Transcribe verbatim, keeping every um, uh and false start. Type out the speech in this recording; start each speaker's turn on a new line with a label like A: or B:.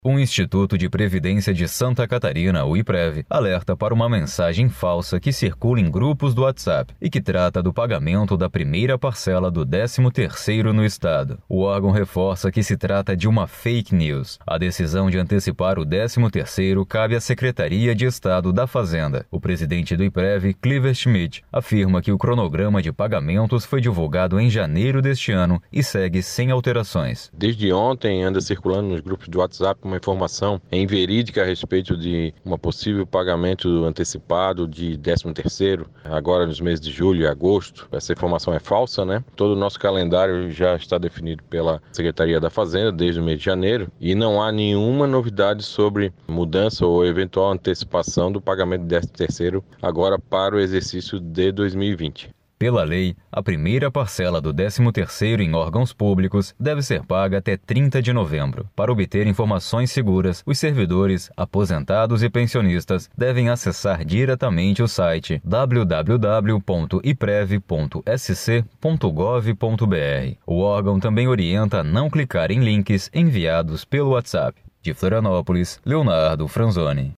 A: O Instituto de Previdência de Santa Catarina, o IPREV, alerta para uma mensagem falsa que circula em grupos do WhatsApp e que trata do pagamento da primeira parcela do décimo terceiro no estado. O órgão reforça que se trata de uma fake news. A decisão de antecipar o décimo terceiro cabe à Secretaria de Estado da Fazenda. O presidente do IPREV, Cliver Schmidt, afirma que o cronograma de pagamentos foi divulgado em janeiro deste ano e segue sem alterações.
B: Desde ontem anda circulando nos grupos do WhatsApp uma informação inverídica a respeito de um possível pagamento antecipado de décimo terceiro, agora nos meses de julho e agosto. Essa informação é falsa, né? Todo o nosso calendário já está definido pela Secretaria da Fazenda desde o mês de janeiro e não há nenhuma novidade sobre mudança ou eventual antecipação do pagamento do décimo terceiro agora para o exercício de dois mil e vinte.
A: Pela lei, a primeira parcela do décimo terceiro em órgãos públicos deve ser paga até trinta de novembro. Para obter informações seguras, os servidores, aposentados e pensionistas devem acessar diretamente o site w w w ponto iprev ponto s c ponto gov ponto b r. O órgão também orienta a não clicar em links enviados pelo WhatsApp. De Florianópolis, Leonardo Franzoni.